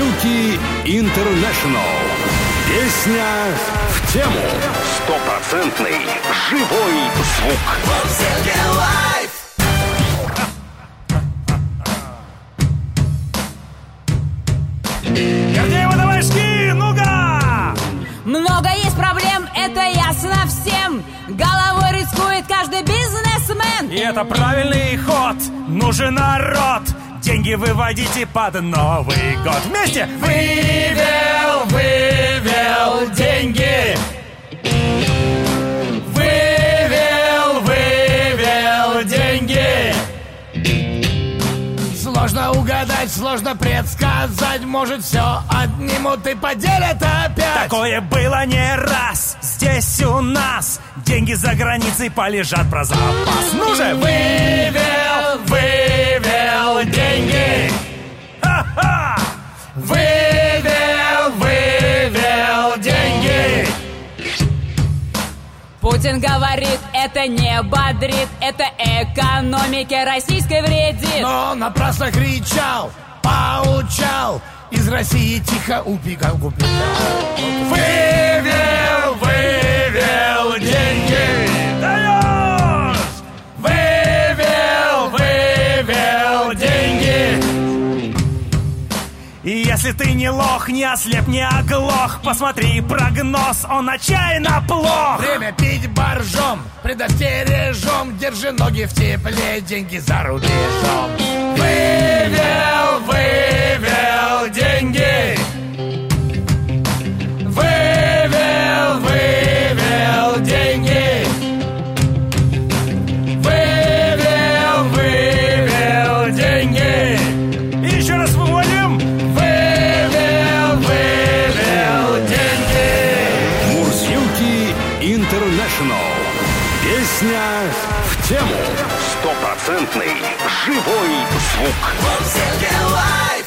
Мурзилки Интернешнл. Песня в тему. Стопроцентный живой звук. Мурзилки лайф. Гордеева, давай шки, ну-ка! Много есть проблем, это ясно всем. Головой рискует каждый бизнесмен. И это правильный ход, нужен народ. Деньги выводите под Новый год. Вместе! Вывел деньги. Вывел деньги. Сложно угадать, сложно предсказать. Может, все отнимут и поделят опять. Такое было не раз. Здесь у нас деньги за границей полежат про запас. Ну же! Вывел деньги. Ха-ха! Вывел деньги. Путин говорит, это не бодрит, это экономике российской вредит. Но напрасно кричал, поучал, из России тихо убегал. Вывел деньги. Даешь! Вывел деньги. И если ты не лох, не ослеп, не оглох, посмотри прогноз, он отчаянно плох. Время пить боржом, предостережем, держи ноги в тепле, деньги за рубежом. Вывел деньги. Вывел деньги. Вывел деньги. И еще раз выводим. Мурзилки Интернешнл. Песня в тему. Стопроцентный живой звук. Мурзилки лайф.